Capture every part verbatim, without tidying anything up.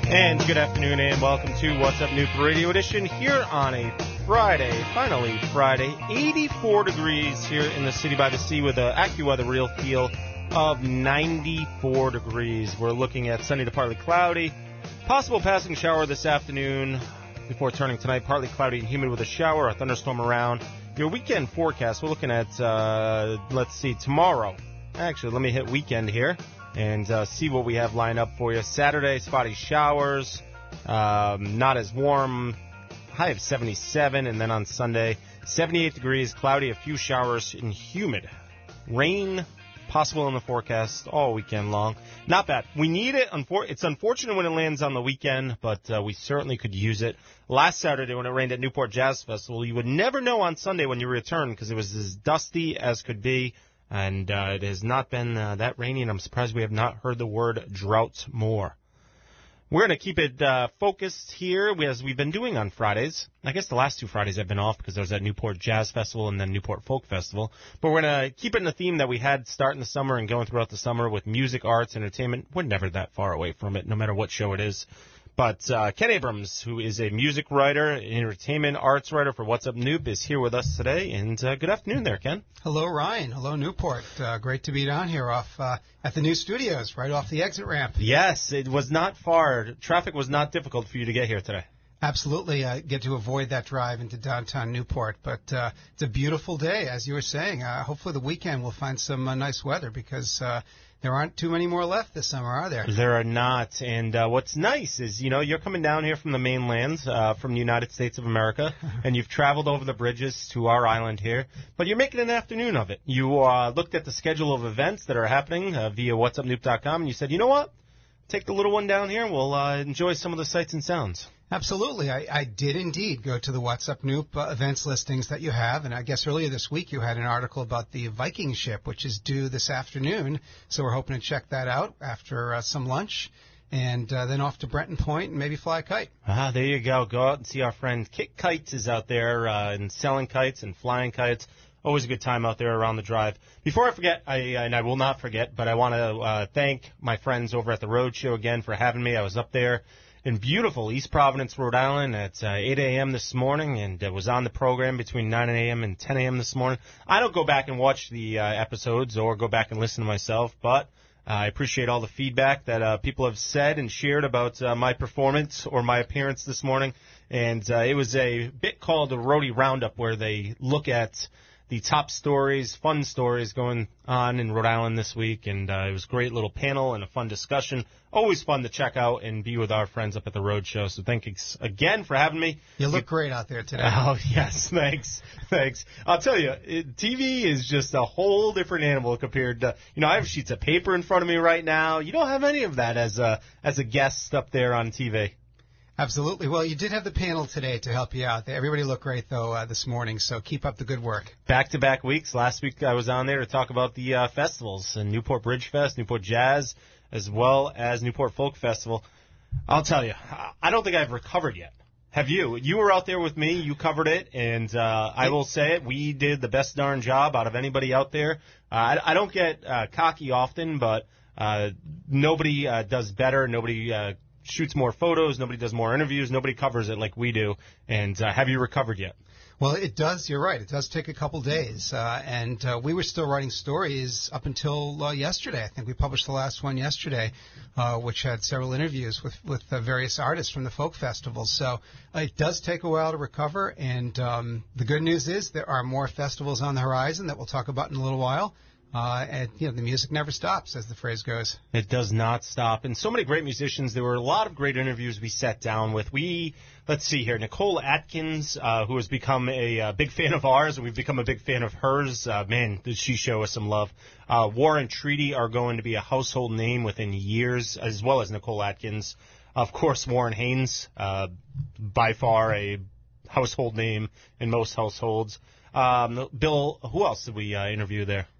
And good afternoon and welcome to What's Up Newport Radio Edition here on a Friday, finally Friday, eighty-four degrees here in the city by the sea with an AccuWeather real feel of ninety-four degrees. We're looking at sunny to partly cloudy, possible passing shower this afternoon before turning tonight, partly cloudy and humid with a shower, a thunderstorm around. Your weekend forecast, we're looking at, uh, let's see, tomorrow. Actually, let me hit weekend here and uh, see what we have lined up for you. Saturday, spotty showers, um, not as warm, high of seventy-seven, and then on Sunday, seventy-eight degrees, cloudy, a few showers, and humid. Rain possible in the forecast all weekend long. Not bad. We need it. Unfor- it's unfortunate when it lands on the weekend, but uh, we certainly could use it. Last Saturday when it rained at Newport Jazz Festival, you would never know on Sunday when you return because it was as dusty as could be. And uh, it has not been uh, that rainy, and I'm surprised we have not heard the word drought more. We're going to keep it uh, focused here, as we've been doing on Fridays. I guess the last two Fridays I've been off because I was at Newport Jazz Festival and then Newport Folk Festival. But we're going to keep it in the theme that we had starting the summer and going throughout the summer with music, arts, entertainment. We're never that far away from it, no matter what show it is. But uh, Ken Abrams, who is a music writer, entertainment arts writer for What's Up Noop, is here with us today. And uh, good afternoon there, Ken. Hello, Ryan. Hello, Newport. Uh, great to be down here off uh, at the new studios, right off the exit ramp. Yes, it was not far. Traffic was not difficult for you to get here today. Absolutely. I get to avoid that drive into downtown Newport. But uh, it's a beautiful day, as you were saying. Uh, hopefully the weekend we'll find some uh, nice weather because uh, there aren't too many more left this summer, are there? There are not. And uh, what's nice is, you know, you're coming down here from the mainland, uh, from the United States of America, and you've traveled over the bridges to our island here, but you're making an afternoon of it. You uh, looked at the schedule of events that are happening uh, via whats up noop dot com, and you said, you know what? Take the little one down here, and we'll uh, enjoy some of the sights and sounds. Absolutely. I, I did indeed go to the What's Up Noop uh, events listings that you have, and I guess earlier this week you had an article about the Viking ship, which is due this afternoon, so we're hoping to check that out after uh, some lunch, and uh, then off to Brenton Point and maybe fly a kite. Ah, there you go. Go out and see our friend Kit Kites is out there uh, and selling kites and flying kites. Always a good time out there around the drive. Before I forget, I, and I will not forget, but I want to uh, thank my friends over at the Road Show again for having me. I was up there in beautiful East Providence, Rhode Island at uh, eight a.m. this morning, and uh, was on the program between nine a.m. and ten a.m. this morning. I don't go back and watch the uh, episodes or go back and listen to myself, but uh, I appreciate all the feedback that uh, people have said and shared about uh, my performance or my appearance this morning. And uh, it was a bit called a Roadie Roundup, where they look at the top stories, fun stories going on in Rhode Island this week, and uh, it was a great little panel and a fun discussion. Always fun to check out and be with our friends up at the Road Show. So thanks again for having me. You look you, great out there today. Oh, yes, thanks, thanks. I'll tell you, it, T V is just a whole different animal compared to, you know, I have sheets of paper in front of me right now. You don't have any of that as a, as a guest up there on T V. Absolutely. Well, you did have the panel today to help you out. Everybody looked great, though, uh, this morning, so keep up the good work. Back-to-back weeks. Last week I was on there to talk about the uh, festivals, and Newport Bridge Fest, Newport Jazz, as well as Newport Folk Festival. I'll tell you, I don't think I've recovered yet. Have you? You were out there with me. You covered it, and uh, I will say it. We did the best darn job out of anybody out there. Uh, I, I don't get uh, cocky often, but uh, nobody uh, does better. Nobody uh shoots more photos, nobody does more interviews, nobody covers it like we do. And uh, have you recovered yet? Well, it does. You're right. It does take a couple days. Uh, and uh, we were still writing stories up until uh, yesterday. I think we published the last one yesterday, uh, which had several interviews with, with uh, various artists from the folk festivals. So uh, it does take a while to recover. And um, the good news is there are more festivals on the horizon that we'll talk about in a little while. Uh, and, you know, the music never stops, as the phrase goes. It does not stop. And so many great musicians. There were a lot of great interviews we sat down with. We, let's see here, Nicole Atkins, uh, who has become a uh, big fan of ours, and we've become a big fan of hers. Uh, man, did she show us some love. Uh, War and Treaty are going to be a household name within years, as well as Nicole Atkins. Of course, Warren Haynes, uh, by far a household name in most households. Um, Bill, who else did we uh, interview there?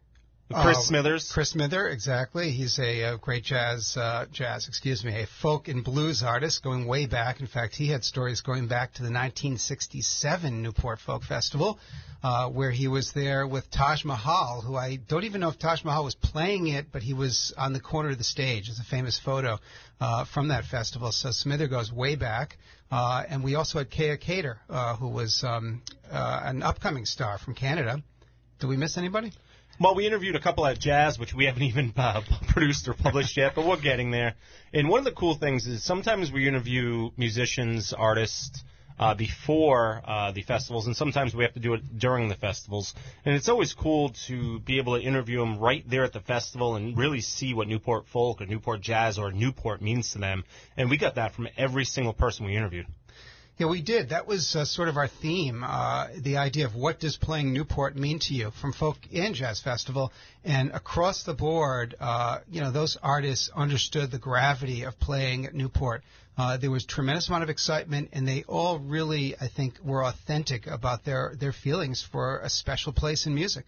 Chris uh, Smithers. Chris Smither, exactly. He's a, a great jazz, uh, jazz, excuse me, a folk and blues artist going way back. In fact, he had stories going back to the nineteen sixty-seven Newport Folk Festival, uh, where he was there with Taj Mahal, who I don't even know if Taj Mahal was playing it, but he was on the corner of the stage. It's a famous photo uh, from that festival. So Smither goes way back. Uh, and we also had Kaya Cater, uh, who was um, uh, an upcoming star from Canada. Did we miss anybody? Well, we interviewed a couple at Jazz, which we haven't even uh, produced or published yet, but we're getting there. And one of the cool things is sometimes we interview musicians, artists, uh, before uh, the festivals, and sometimes we have to do it during the festivals. And it's always cool to be able to interview them right there at the festival and really see what Newport folk or Newport jazz or Newport means to them. And we got that from every single person we interviewed. Yeah, we did. That was uh, sort of our theme, uh, the idea of what does playing Newport mean to you from Folk and Jazz Festival. And across the board, uh, you know, those artists understood the gravity of playing at Newport. Uh, there was a tremendous amount of excitement, and they all really, I think, were authentic about their, their feelings for a special place in music.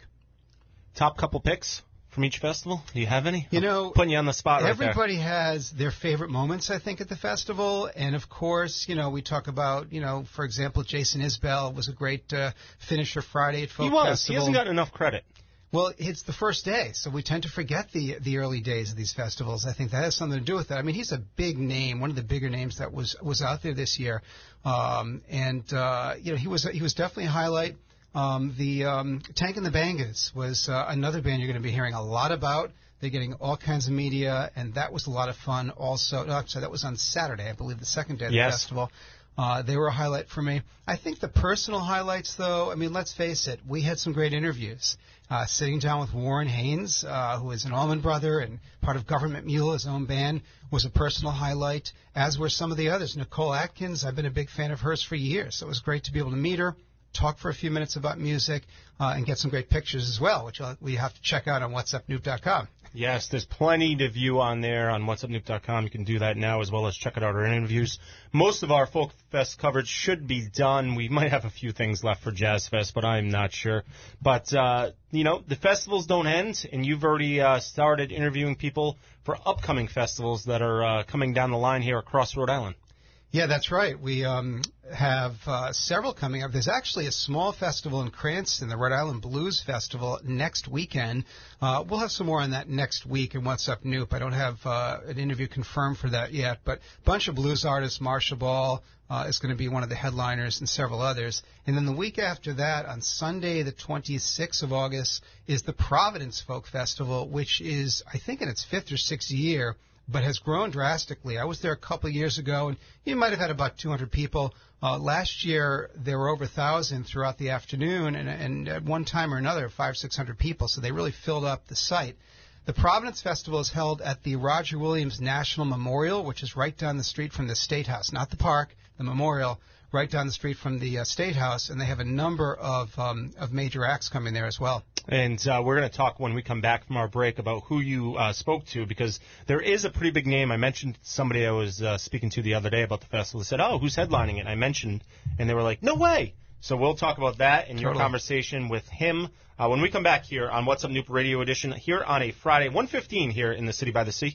Top couple picks from each festival? Do you have any? You know, I'm putting you on the spot right there. Everybody has their favorite moments, I think, at the festival. And, of course, you know, we talk about, you know, for example, Jason Isbell was a great uh, finisher Friday at Folk He was. Festival. He hasn't gotten enough credit. Well, it's the first day, so we tend to forget the the early days of these festivals. I think that has something to do with it. I mean, he's a big name, one of the bigger names that was was out there this year. Um, and, uh, you know, he was he was definitely a highlight. Um, the um, Tank and the Bangers was uh, another band you're going to be hearing a lot about. They're getting all kinds of media, and that was a lot of fun also. No, actually, that was on Saturday, I believe, the second day of the yes. festival. Uh, they were a highlight for me. I think the personal highlights, though, I mean, let's face it, we had some great interviews. Uh, sitting down with Warren Haynes, uh, who is an Allman Brother and part of Government Mule, his own band, was a personal highlight, as were some of the others. Nicole Atkins, I've been a big fan of hers for years, so it was great to be able to meet her, talk for a few minutes about music, uh, and get some great pictures as well, which we have to check out on what's up noop dot com. Yes, there's plenty to view on there on what's up noop dot com. You can do that now as well as check out our interviews. Most of our Folk Fest coverage should be done. We might have a few things left for Jazz Fest, but I'm not sure. But, uh, you know, the festivals don't end, and you've already uh, started interviewing people for upcoming festivals that are uh, coming down the line here across Rhode Island. Yeah, that's right. We um, have uh, several coming up. There's actually a small festival in Cranston, the Rhode Island Blues Festival, next weekend. Uh, we'll have some more on that next week in What's Up Noop. I don't have uh, an interview confirmed for that yet, but a bunch of blues artists. Marsha Ball uh, is going to be one of the headliners and several others. And then the week after that, on Sunday, the twenty-sixth of August, is the Providence Folk Festival, which is, I think, in its fifth or sixth year, but has grown drastically. I was there a couple of years ago, and you might have had about two hundred people. Uh, last year, there were over one thousand throughout the afternoon, and, and at one time or another, five, six hundred people, so they really filled up the site. The Providence Festival is held at the Roger Williams National Memorial, which is right down the street from the State House, not the park, the memorial, right down the street from the uh, State House, and they have a number of um, of major acts coming there as well. And uh, we're going to talk when we come back from our break about who you uh, spoke to, because there is a pretty big name. I mentioned somebody I was uh, speaking to the other day about the festival. They said, oh, who's headlining it? And I mentioned, and they were like, no way. So we'll talk about that and your Totally. conversation with him uh, when we come back here on What's Up Noop Radio Edition here on a Friday, one fifteen here in the City by the Sea.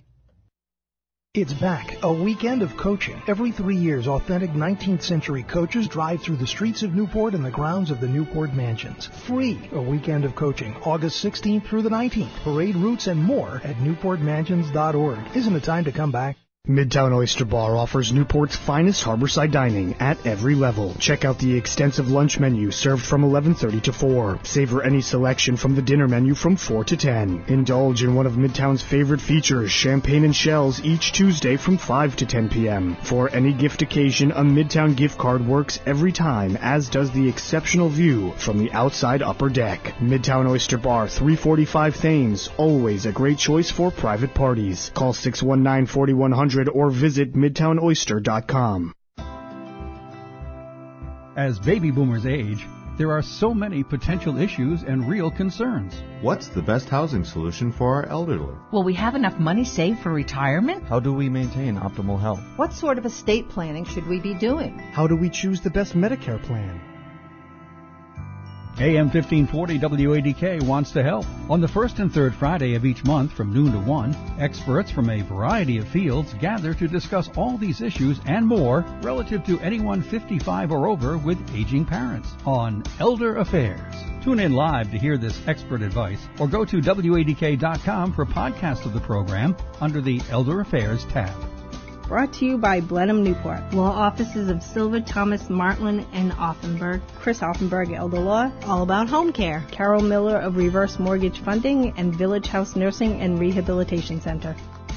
It's back, a weekend of coaching. Every three years, authentic nineteenth century coaches drive through the streets of Newport and the grounds of the Newport Mansions. Free, a weekend of coaching, August sixteenth through the nineteenth. Parade routes and more at newport mansions dot org. Isn't it time to come back? Midtown Oyster Bar offers Newport's finest harborside dining at every level. Check out the extensive lunch menu served from eleven thirty to four. Savor any selection from the dinner menu from four to ten. Indulge in one of Midtown's favorite features, champagne and shells, each Tuesday from five to ten p.m. For any gift occasion, a Midtown gift card works every time, as does the exceptional view from the outside upper deck. Midtown Oyster Bar, three forty-five Thames, always a great choice for private parties. Call six one nine, four one zero zero or visit midtown oyster dot com. As baby boomers age, there are so many potential issues and real concerns. What's the best housing solution for our elderly? Will we have enough money saved for retirement? How do we maintain optimal health? What sort of estate planning should we be doing? How do we choose the best Medicare plan? A M fifteen forty W A D K wants to help. On the first and third Friday of each month from noon to one, experts from a variety of fields gather to discuss all these issues and more relative to anyone fifty-five or over with aging parents on Elder Affairs. Tune in live to hear this expert advice or go to W A D K dot com for podcasts of the program under the Elder Affairs tab. Brought to you by Blenheim Newport. Law offices of Silva, Thomas, Martland, and Offenberg. Chris Offenberg, Elder Law. All about home care. Carol Miller of Reverse Mortgage Funding and Village House Nursing and Rehabilitation Center.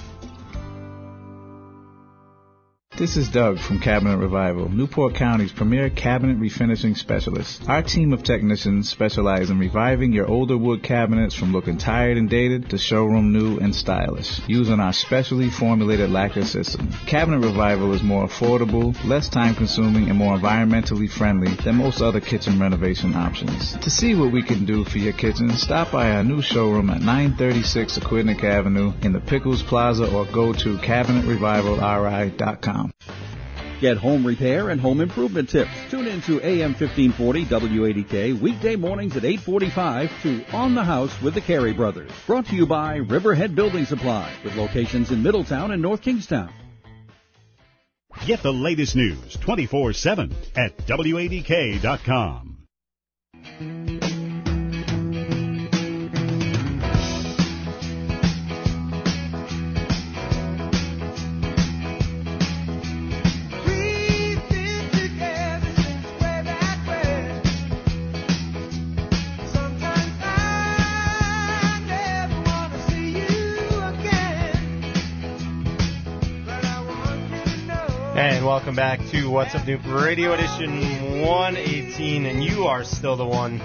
This is Doug from Cabinet Revival, Newport County's premier cabinet refinishing specialist. Our team of technicians specialize in reviving your older wood cabinets from looking tired and dated to showroom new and stylish, using our specially formulated lacquer system. Cabinet Revival is more affordable, less time-consuming, and more environmentally friendly than most other kitchen renovation options. To see what we can do for your kitchen, stop by our new showroom at nine thirty-six Aquidneck Avenue in the Pickles Plaza or go to cabinet revival R I dot com. Get home repair and home improvement tips. Tune in to A M fifteen forty W A D K weekday mornings at eight forty-five to On the House with the Carey Brothers. Brought to you by Riverhead Building Supply with locations in Middletown and North Kingstown. Get the latest news twenty-four seven at W A D K dot com. And welcome back to What's Up New Radio Edition one eighteen, and you are still the one.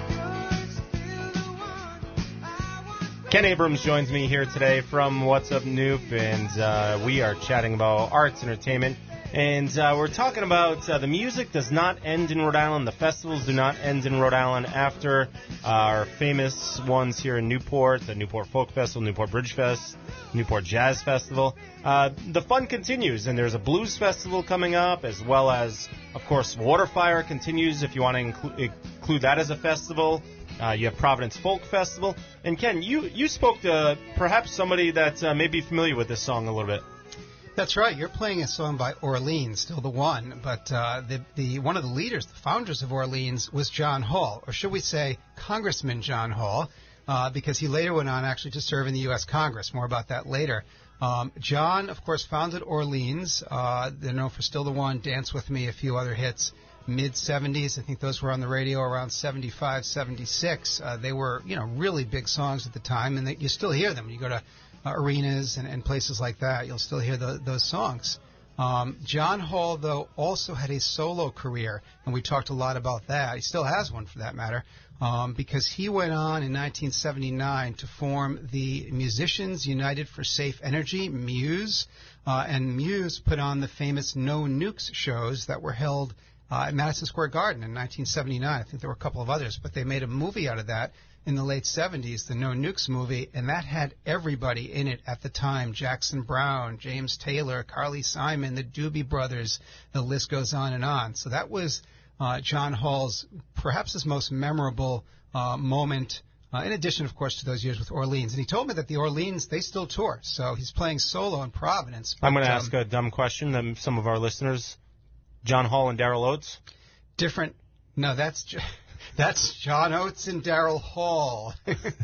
Ken Abrams joins me here today from What's Up Noop, and uh, we are chatting about arts, entertainment, and uh, we're talking about uh, the music does not end in Rhode Island. The festivals do not end in Rhode Island after our famous ones here in Newport, the Newport Folk Festival, Newport Bridge Fest, Newport Jazz Festival. Uh, the fun continues, and there's a blues festival coming up, as well as, of course, Waterfire continues if you want to inclu- include that as a festival. Uh, you have Providence Folk Festival. And Ken, you, you spoke to perhaps somebody that uh, may be familiar with this song a little bit. That's right. You're playing a song by Orleans, still the one. But uh, the, the one of the leaders, the founders of Orleans, was John Hall, or should we say Congressman John Hall, uh, because he later went on actually to serve in the U S Congress. More about that later. Um, John, of course, founded Orleans. Uh, they're known for Still the One, Dance With Me, a few other hits. mid-seventies. I think those were on the radio around seventy-five, seventy-six. Uh, they were, you know, really big songs at the time, and they, you still hear them. You go to uh, arenas and, and places like that, you'll still hear the, those songs. Um, John Hall, though, also had a solo career, and we talked a lot about that. He still has one, for that matter, um, because he went on in nineteen seventy-nine to form the Musicians United for Safe Energy, MUSE, uh, and MUSE put on the famous No Nukes shows that were held uh, at Madison Square Garden in nineteen seventy-nine. I think there were a couple of others, but they made a movie out of that in the late seventies, the No Nukes movie, and that had everybody in it at the time. Jackson Browne, James Taylor, Carly Simon, the Doobie Brothers, the list goes on and on. So that was uh, John Hall's, perhaps his most memorable uh, moment, uh, in addition, of course, to those years with Orleans. And he told me that the Orleans, they still tour, so he's playing solo in Providence. But, I'm going to um, ask a dumb question that some of our listeners, John Hall and Daryl Oates? Different, no, that's... J- That's John Oates and Daryl Hall,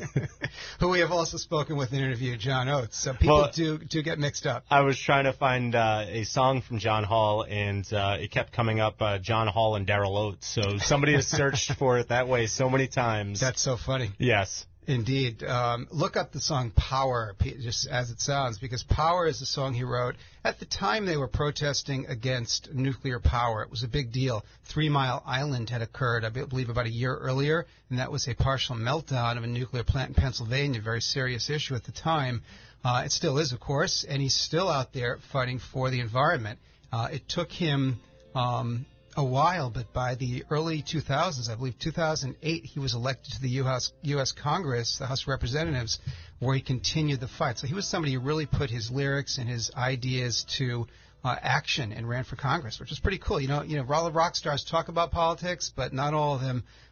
who we have also spoken with and interviewed, John Oates. So people well, do do get mixed up. I was trying to find uh, a song from John Hall, and uh, it kept coming up uh, John Hall and Daryl Oates. So somebody has searched for it that way so many times. That's so funny. Yes. Indeed. Um, look up the song Power, just as it sounds, because Power is a song he wrote. At the time, they were protesting against nuclear power. It was a big deal. Three Mile Island had occurred, I believe, about a year earlier, and that was a partial meltdown of a nuclear plant in Pennsylvania, a very serious issue at the time. Uh, it still is, of course, and he's still out there fighting for the environment. Uh, it took him... Um, a while, but by the early two thousands, I believe two thousand eight, he was elected to the U S U S Congress, the House of Representatives, where he continued the fight. So he was somebody who really put his lyrics and his ideas to uh, action and ran for Congress, which is pretty cool. You know, you know, all the rock stars talk about politics, but not all of them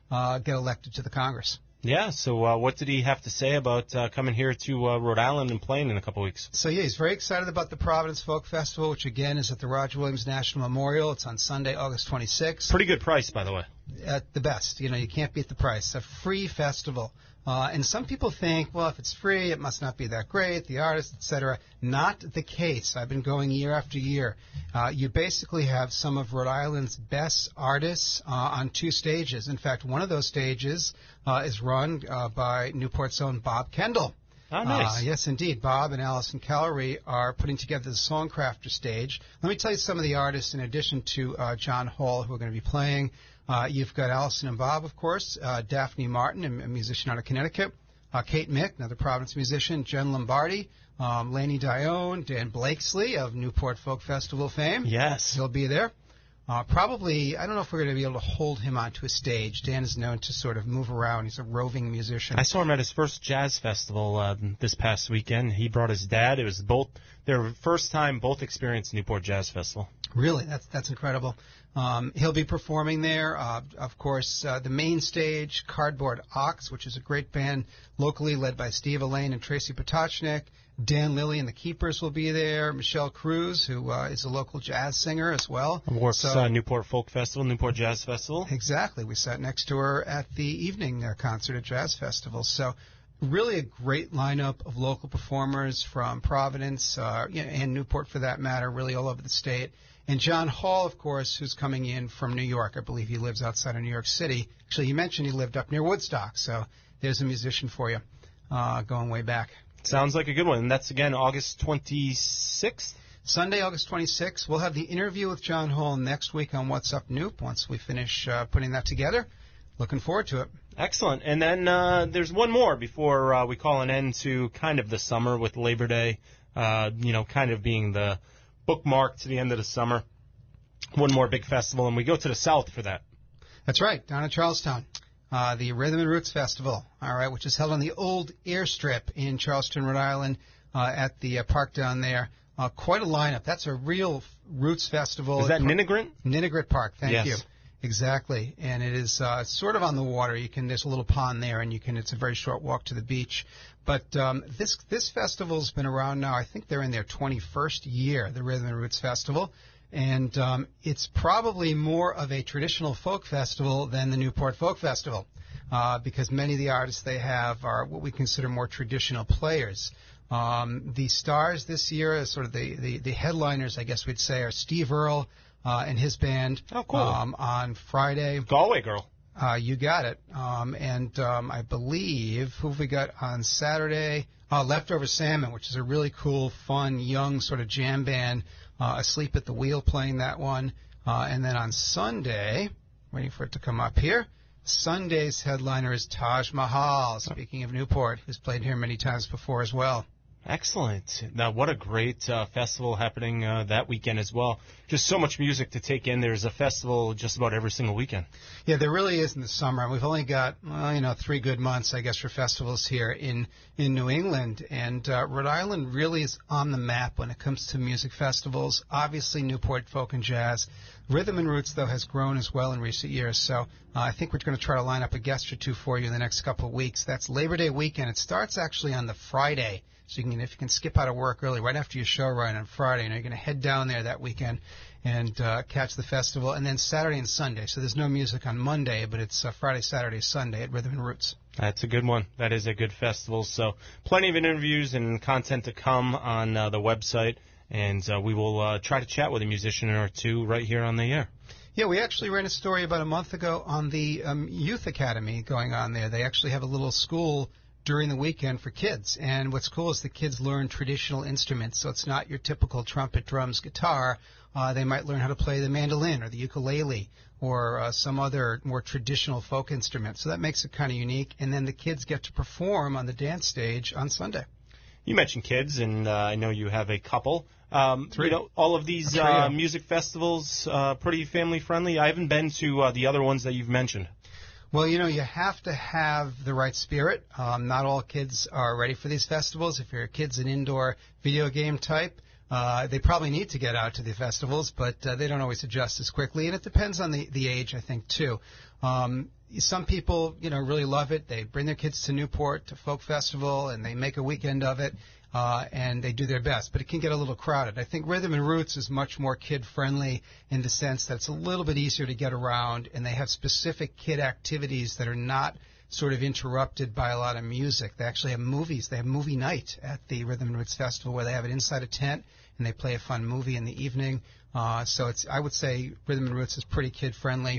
uh, get elected to the Congress. Yeah, so uh, what did he have to say about uh, coming here to uh, Rhode Island and playing in a couple weeks? So, yeah, he's very excited about the Providence Folk Festival, which, again, is at the Roger Williams National Memorial. It's on Sunday, August twenty-sixth. Pretty good price, by the way. At the best. You know, you can't beat the price. A free festival. Uh, and some people think, well, if it's free, it must not be that great, the artist, et cetera. Not the case. I've been going year after year. Uh, you basically have some of Rhode Island's best artists uh, on two stages. In fact, one of those stages uh, is run uh, by Newport's own Bob Kendall. Oh, nice. Uh, yes, indeed. Bob and Allison Callery are putting together the Songcrafter stage. Let me tell you some of the artists in addition to uh, John Hall who are going to be playing. Uh, you've got Allison and Bob, of course, uh, Daphne Martin, a musician out of Connecticut, uh, Kate Mick, another Providence musician, Jen Lombardi, um, Laney Dione, Dan Blakesley of Newport Folk Festival fame. Yes. He'll be there. Uh, probably, I don't know if we're going to be able to hold him onto a stage. Dan is known to sort of move around. He's a roving musician. I saw him at his first jazz festival uh, this past weekend. He brought his dad. It was both their first time both experienced Newport Jazz Festival. Really? That's that's incredible. Um, he'll be performing there. Uh, of course, uh, the main stage, Cardboard Ox, which is a great band locally led by Steve Elaine and Tracy Potocnik. Dan Lilly and the Keepers will be there. Michelle Cruz, who uh, is a local jazz singer as well. Works so, uh, Newport Folk Festival, Newport Jazz Festival. Exactly. We sat next to her at the evening uh, concert at Jazz Festival. So really a great lineup of local performers from Providence uh, and Newport, for that matter, really all over the state. And John Hall, of course, who's coming in from New York. I believe he lives outside of New York City. Actually, you mentioned he lived up near Woodstock, so there's a musician for you uh, going way back. Sounds like a good one. And that's, again, August twenty-sixth? Sunday, August twenty-sixth. We'll have the interview with John Hall next week on What's Up Noop once we finish uh, putting that together. Looking forward to it. Excellent. And then uh, there's one more before uh, we call an end to kind of the summer with Labor Day, uh, you know, kind of being the bookmark to the end of the summer. One more big festival, and we go to the south for that. That's right, down in Charlestown. Uh, the Rhythm and Roots Festival, all right, which is held on the old airstrip in Charleston, Rhode Island, uh, at the uh, park down there. Uh, quite a lineup. That's a real roots festival. Is that Ninnegrit? Ninnegrit Park, thank yes. you. Exactly, and it is uh, sort of on the water. You can there's a little pond there, and you can. It's a very short walk to the beach. But um, this this festival's been around now. I think they're in their twenty-first year, the Rhythm and Roots Festival, and um, it's probably more of a traditional folk festival than the Newport Folk Festival, uh, because many of the artists they have are what we consider more traditional players. Um, the stars this year, sort of the, the, the headliners, I guess we'd say, are Steve Earle. Uh, and his band oh, cool. um, on Friday. Galway Girl. Uh, you got it. Um, and um, I believe, who have we got on Saturday? Uh, Leftover Salmon, which is a really cool, fun, young sort of jam band, uh, Asleep at the Wheel playing that one. Uh, and then on Sunday, waiting for it to come up here, Sunday's headliner is Taj Mahal, speaking of Newport, who's played here many times before as well. Excellent. Now, what a great uh, festival happening uh, that weekend as well. Just so much music to take in. There's a festival just about every single weekend. Yeah, there really is in the summer. And we've only got, well, you know, three good months, I guess, for festivals here in, in New England. And uh, Rhode Island really is on the map when it comes to music festivals. Obviously, Newport Folk and Jazz. Rhythm and Roots, though, has grown as well in recent years. So uh, I think we're going to try to line up a guest or two for you in the next couple of weeks. That's Labor Day weekend. It starts actually on the Friday. So you can, if you can skip out of work early, right after your show run on Friday, you know, you're going to head down there that weekend and uh, catch the festival. And then Saturday and Sunday. So there's no music on Monday, but it's uh, Friday, Saturday, Sunday at Rhythm and Roots. That's a good one. That is a good festival. So plenty of interviews and content to come on uh, the website. And uh, we will uh, try to chat with a musician or two right here on the air. Yeah, we actually ran a story about a month ago on the um, Youth Academy going on there. They actually have a little school during the weekend for kids. And what's cool is the kids learn traditional instruments. So it's not your typical trumpet, drums, guitar. Uh, they might learn how to play the mandolin or the ukulele or uh, some other more traditional folk instrument. So that makes it kind of unique. And then the kids get to perform on the dance stage on Sunday. You mentioned kids, and uh, I know you have a couple. Um, Three. You know, all of these uh, music festivals, uh, pretty family-friendly. I haven't been to uh, the other ones that you've mentioned. Well, you know, you have to have the right spirit. Um, not all kids are ready for these festivals. If your kid's an indoor video game type, Uh, they probably need to get out to the festivals, but uh, they don't always adjust as quickly. And it depends on the, the age, I think, too. Um, some people, you know, really love it. They bring their kids to Newport, to Folk Festival, and they make a weekend of it, uh, and they do their best. But it can get a little crowded. I think Rhythm and Roots is much more kid-friendly in the sense that it's a little bit easier to get around, and they have specific kid activities that are not sort of interrupted by a lot of music. They actually have movies. They have movie night at the Rhythm and Roots Festival where they have it inside a tent, and they play a fun movie in the evening. Uh, so it's, I would say Rhythm and Roots is pretty kid-friendly.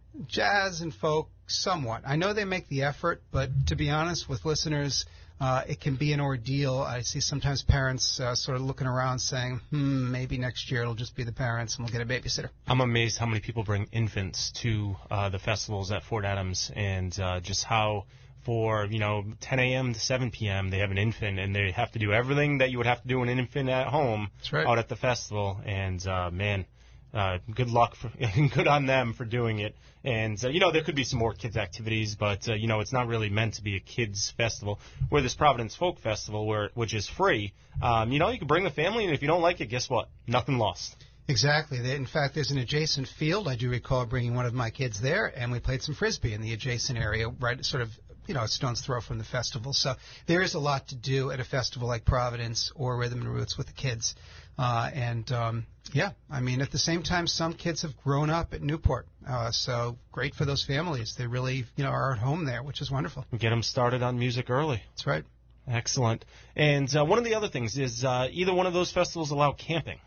Jazz and folk, somewhat. I know they make the effort, but to be honest with listeners, uh, it can be an ordeal. I see sometimes parents uh, sort of looking around saying, hmm, maybe next year it'll just be the parents and we'll get a babysitter. I'm amazed how many people bring infants to uh, the festivals at Fort Adams, and uh, just how for, you know, ten a.m. to seven p.m. they have an infant, and they have to do everything that you would have to do an infant at home. That's right. Out at the festival. And, uh, man, uh, good luck for, and good on them for doing it. And, uh, you know, there could be some more kids' activities, but, uh, you know, it's not really meant to be a kids' festival. Where this Providence Folk Festival, where which is free, um, you know, you can bring a family, and if you don't like it, guess what? Nothing lost. Exactly. In fact, there's an adjacent field. I do recall bringing one of my kids there, and we played some Frisbee in the adjacent area, right, sort of, you know, a stone's throw from the festival. So there is a lot to do at a festival like Providence or Rhythm and Roots with the kids. Uh, and, um, yeah, I mean, at the same time, some kids have grown up at Newport. Uh, so great for those families. They really, you know, are at home there, which is wonderful. Get them started on music early. That's right. Excellent. And uh, one of the other things is uh, either one of those festivals allow camping.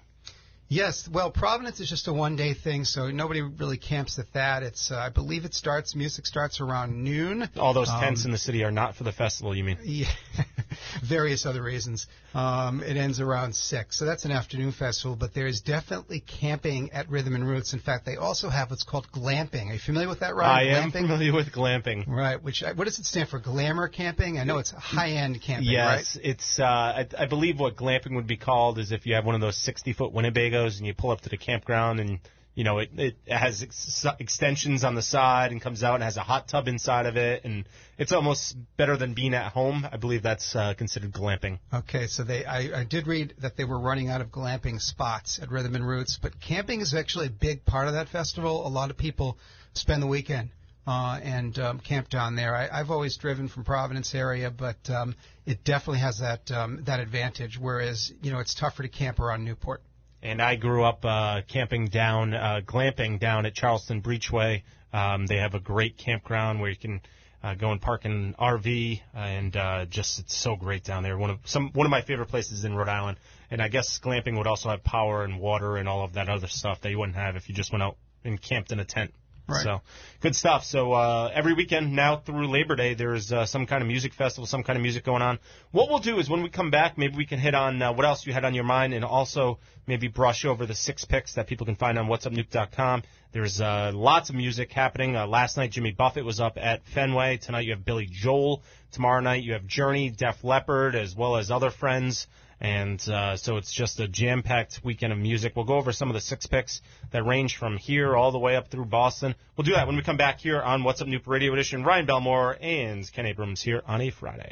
Yes, well, Providence is just a one-day thing, so nobody really camps at that. It's, uh, I believe it starts, music starts around noon. All those tents um, in the city are not for the festival, you mean? Yeah, various other reasons. Um, it ends around six, so that's an afternoon festival, but there is definitely camping at Rhythm and Roots. In fact, they also have what's called glamping. Are you familiar with that, Ryan? I am familiar with glamping. Right, which, what does it stand for, glamour camping? I know it's high-end camping, yes, right? it's, uh, I, I believe what glamping would be called is if you have one of those sixty-foot Winnebagos and you pull up to the campground and, you know, it, it has ex- extensions on the side and comes out and has a hot tub inside of it, and it's almost better than being at home. I believe that's uh, considered glamping. Okay, so they I, I did read that they were running out of glamping spots at Rhythm and Roots, but camping is actually a big part of that festival. A lot of people spend the weekend uh, and um, camp down there. I, I've always driven from Providence area, but um, it definitely has that um, that advantage, whereas, you know, it's tougher to camp around Newport. And I grew up uh, camping down, uh, glamping down at Charleston Breachway. Um, they have a great campground where you can uh, go and park an R V, and uh, just it's so great down there. One of some one of my favorite places in Rhode Island. And I guess glamping would also have power and water and all of that other stuff that you wouldn't have if you just went out and camped in a tent. Right. So, good stuff. So, uh, every weekend now through Labor Day, there's uh, some kind of music festival, some kind of music going on. What we'll do is when we come back, maybe we can hit on uh, what else you had on your mind, and also maybe brush over the six picks that people can find on whats up nuke dot com. There's uh, lots of music happening. Uh, last night, Jimmy Buffett was up at Fenway. Tonight, you have Billy Joel. Tomorrow night, you have Journey, Def Leppard, as well as other friends. And uh, so it's just a jam-packed weekend of music. We'll go over some of the six picks that range from here all the way up through Boston. We'll do that when we come back here on What's Up Newport Radio Edition. Ryan Belmore and Ken Abrams here on a Friday.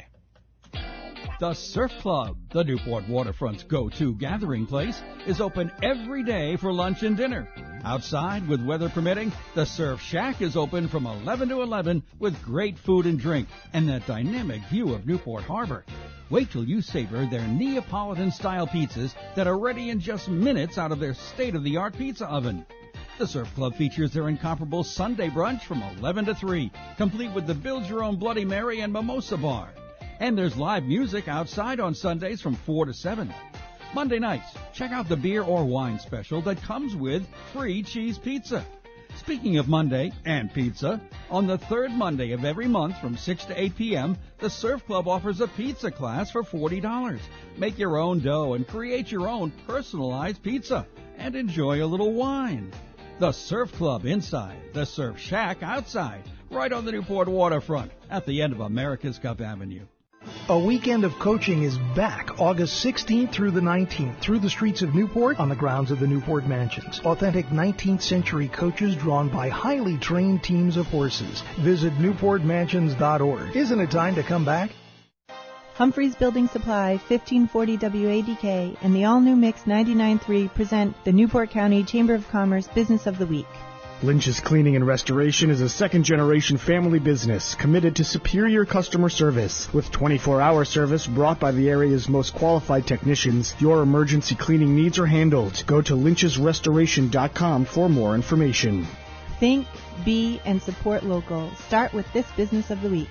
The Surf Club, the Newport waterfront's go-to gathering place, is open every day for lunch and dinner. Outside, with weather permitting, the Surf Shack is open from eleven to eleven with great food and drink and that dynamic view of Newport Harbor. Wait till you savor their Neapolitan-style pizzas that are ready in just minutes out of their state-of-the-art pizza oven. The Surf Club features their incomparable Sunday brunch from eleven to three, complete with the Build-Your-Own Bloody Mary and Mimosa Bar. And there's live music outside on Sundays from four to seven. Monday nights, check out the beer or wine special that comes with free cheese pizza. Speaking of Monday and pizza, on the third Monday of every month from six to eight p.m., the Surf Club offers a pizza class for forty dollars. Make your own dough and create your own personalized pizza and enjoy a little wine. The Surf Club inside, the Surf Shack outside, right on the Newport waterfront at the end of America's Cup Avenue. A weekend of coaching is back August sixteenth through the nineteenth through the streets of Newport on the grounds of the Newport Mansions. Authentic nineteenth century coaches drawn by highly trained teams of horses. Visit newport mansions dot org. Isn't it time to come back? Humphreys Building Supply, fifteen forty W A D K, and the all-new Mix ninety-nine point three present the Newport County Chamber of Commerce Business of the Week. Lynch's Cleaning and Restoration is a second-generation family business committed to superior customer service. With twenty-four hour service brought by the area's most qualified technicians, your emergency cleaning needs are handled. Go to lynches restoration dot com for more information. Think, be, and support local. Start with this Business of the Week.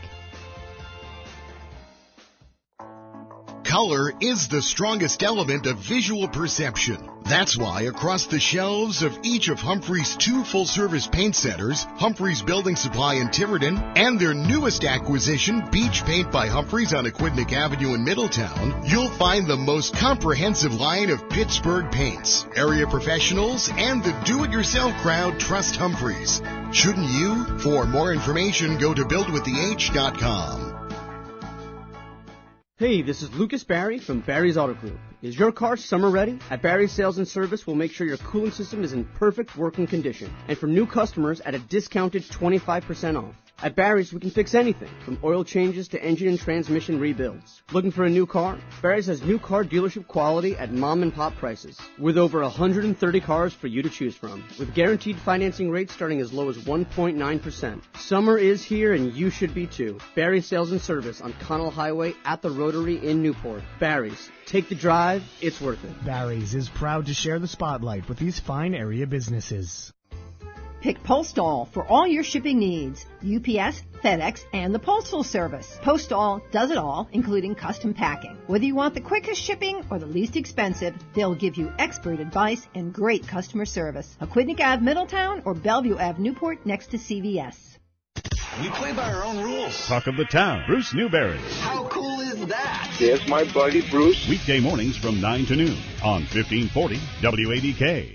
Color is the strongest element of visual perception. That's why across the shelves of each of Humphreys' two full-service paint centers, Humphreys Building Supply in Tiverton and their newest acquisition, Beach Paint by Humphreys on Aquidneck Avenue in Middletown, you'll find the most comprehensive line of Pittsburgh paints. Area professionals and the do-it-yourself crowd trust Humphreys. Shouldn't you? For more information, go to build with the h dot com. Hey, this is Lucas Barry from Barry's Auto Group. Is your car summer ready? At Barry's Sales and Service, we'll make sure your cooling system is in perfect working condition. And for new customers at a discounted twenty-five percent off. At Barry's, we can fix anything, from oil changes to engine and transmission rebuilds. Looking for a new car? Barry's has new car dealership quality at mom-and-pop prices, with over one hundred thirty cars for you to choose from, with guaranteed financing rates starting as low as one point nine percent. Summer is here, and you should be too. Barry's Sales and Service on Connell Highway at the Rotary in Newport. Barry's. Take the drive. It's worth it. Barry's is proud to share the spotlight with these fine area businesses. Pick Postal for all your shipping needs. U P S, FedEx, and the Postal Service. Postal does it all, including custom packing. Whether you want the quickest shipping or the least expensive, they'll give you expert advice and great customer service. Aquidneck Avenue, Middletown, or Bellevue Avenue, Newport, next to C V S. We play by our own rules. Talk of the town, Bruce Newberry. How cool is that? There's my buddy Bruce. Weekday mornings from nine to noon on fifteen forty W A D K.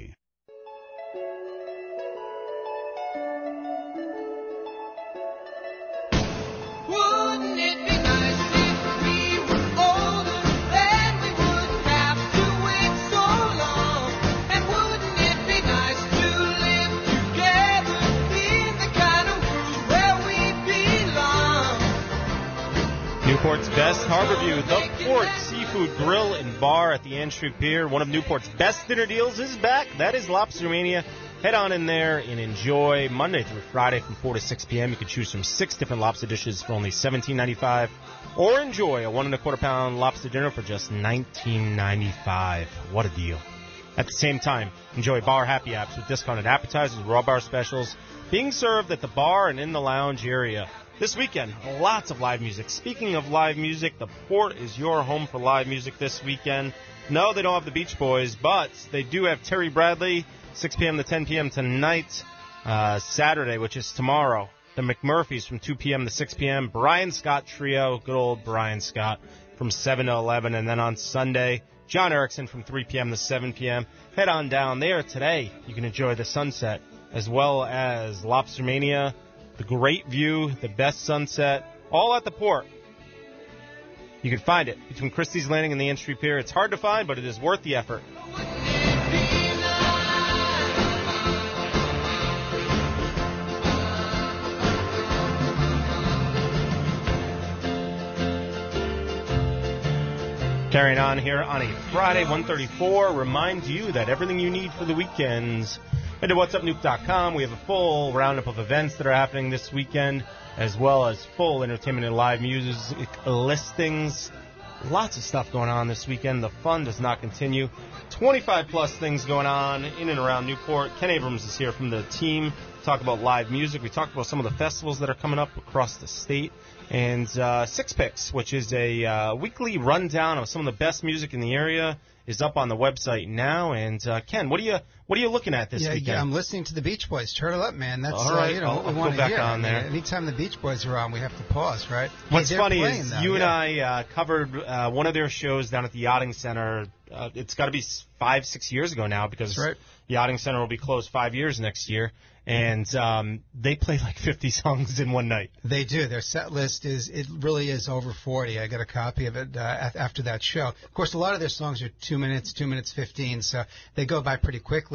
Newport's best harbor view, the Port Seafood Grill and Bar at the Ann Street Pier. One of Newport's best dinner deals is back. That is Lobster Mania. Head on in there and enjoy Monday through Friday from four to six p.m. You can choose from six different lobster dishes for only seventeen ninety-five, or enjoy a one and a quarter pound lobster dinner for just nineteen ninety-five. What a deal! At the same time, enjoy bar happy apps with discounted appetizers, raw bar specials being served at the bar and in the lounge area. This weekend, lots of live music. Speaking of live music, the Port is your home for live music this weekend. No, they don't have the Beach Boys, but they do have Terry Bradley, six p.m. to ten p.m. tonight, uh, Saturday, which is tomorrow. The McMurphys from two p.m. to six p.m. Brian Scott Trio, good old Brian Scott, from seven to eleven. And then on Sunday, John Erickson from three p.m. to seven p.m. Head on down there today. You can enjoy the sunset as well as Lobster Mania, the great view, the best sunset, all at the Port. You can find it between Christie's Landing and the Ann Street Pier. It's hard to find, but it is worth the effort. Carrying on here on a Friday, one thirty-four. Remind you that everything you need for the weekends, head to whats up nuke dot com. We have a full roundup of events that are happening this weekend, as well as full entertainment and live music listings. Lots of stuff going on this weekend. The fun does not continue. twenty-five plus things going on in and around Newport. Ken Abrams is here from the team to talk about live music. We talked about some of the festivals that are coming up across the state. And uh, Six Picks, which is a uh, weekly rundown of some of the best music in the area, is up on the website now. And uh, Ken, what are you what are you looking at this yeah, weekend? Yeah, I'm listening to the Beach Boys. Turtle up, man. That's all right. uh, you know I'll, what we I'll want go back to hear. on there. I mean, anytime the Beach Boys are on, we have to pause, right? What's hey, funny playing, is though, you yeah. and I uh, covered uh, one of their shows down at the Yachting Center. Uh, it's got to be five, six years ago now, because right. Yachting Center will be closed five years next year. And um, they play like fifty songs in one night. They do. Their set list is, it really is over forty. I got a copy of it uh, after that show. Of course, a lot of their songs are two minutes, two minutes fifteen, so they go by pretty quickly.